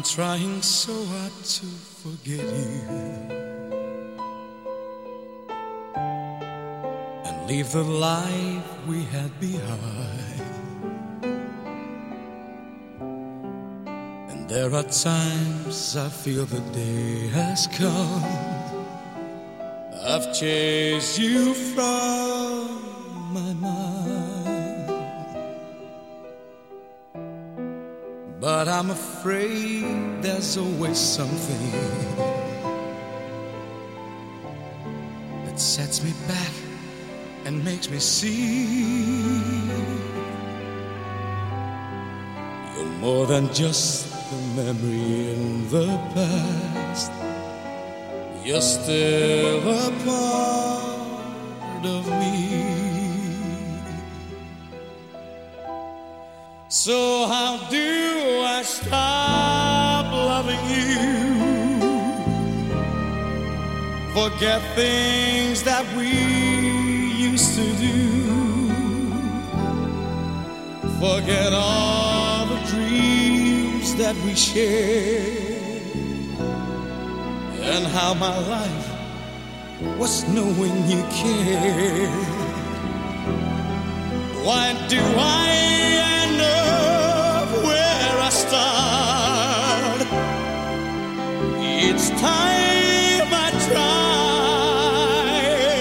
I'm trying so hard to forget you and leave the life we had behind. And there are times I feel the day has come. I've chased you from my mind, but I'm afraid there's always something that sets me back and makes me see you're more than just the memory in the past. You're still a part of me. So how do I stop loving you? Forget things that we used to do. Forget all the dreams that we shared, and how my life was knowing you cared. Why do I end up where I start? Each time I try.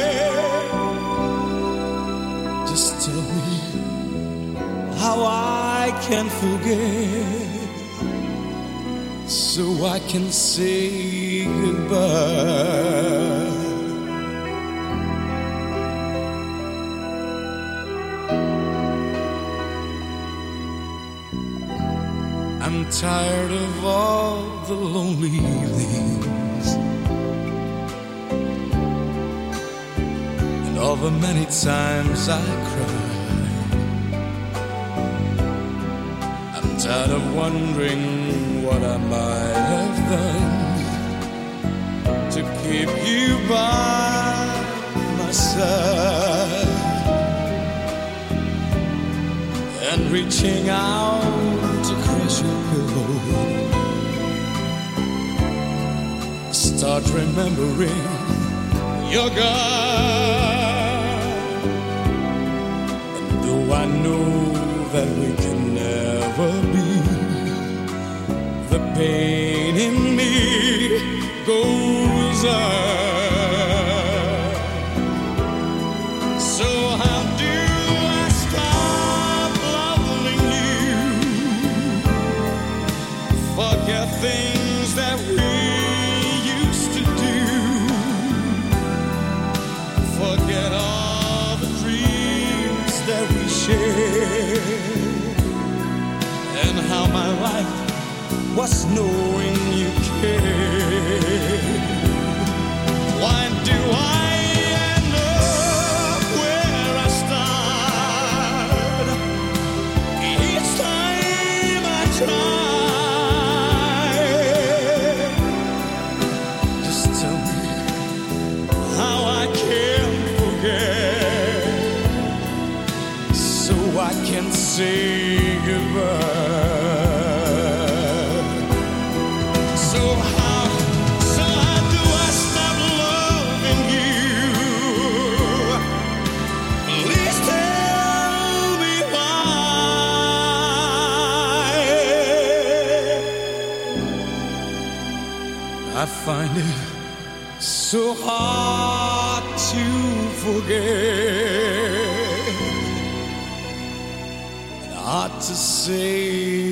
Just tell me how I can forget, so I can say goodbye. I'm tired of all the lonely evenings and all the many times I cried. I'm tired of wondering what I might have done to keep you by my side, and reaching out to caress your pillow, start remembering you're gone. And though I know that we can never be, the pain in me goes on. So how do I stop loving you? Forget things that we used to do. Forget all the dreams that we shared, and how my life was knowing you cared. Why do I end up where I start? Each time I try. Just tell me how I can forget, so I can say goodbye. So how do I stop loving you? Please tell me why. I find it so hard to forget, and hard to say